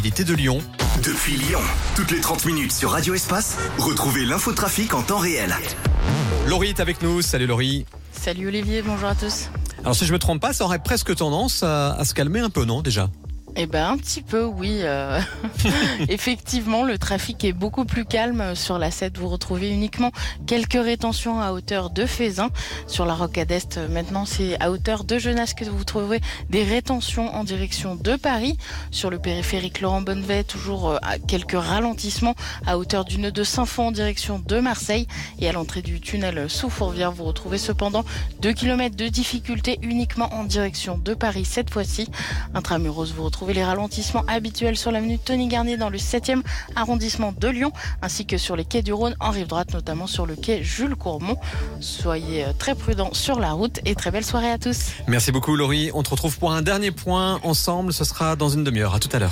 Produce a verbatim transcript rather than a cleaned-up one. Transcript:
mobilité de Lyon. Depuis Lyon, toutes les trente minutes sur Radio Espace, retrouvez l'infotrafic en temps réel. Laurie est avec nous. Salut Laurie. Salut Olivier, bonjour à tous. Alors si je me trompe pas, ça aurait presque tendance à, à se calmer un peu, non, déjà ? Eh ben un petit peu, oui. Euh... Effectivement, le trafic est beaucoup plus calme sur la sept. Vous retrouvez uniquement quelques rétentions à hauteur de Fézin. Sur la rocade Est, maintenant, c'est à hauteur de Genasse que vous trouvez des rétentions en direction de Paris. Sur le périphérique Laurent Bonnevet, toujours quelques ralentissements à hauteur du nœud de Saint-Fond en direction de Marseille. Et à l'entrée du tunnel sous Fourvière, vous retrouvez cependant deux kilomètres de difficulté uniquement en direction de Paris cette fois-ci. Intramuros, vous retrouvez les ralentissements habituels sur l'avenue Tony Garnier dans le septième arrondissement de Lyon, ainsi que sur les quais du Rhône en rive droite, notamment sur le quai Jules Courmont. Soyez très prudents sur la route et très belle soirée à tous. Merci beaucoup Laurie. On te retrouve pour un dernier point ensemble. Ce sera dans une demi-heure. À tout à l'heure.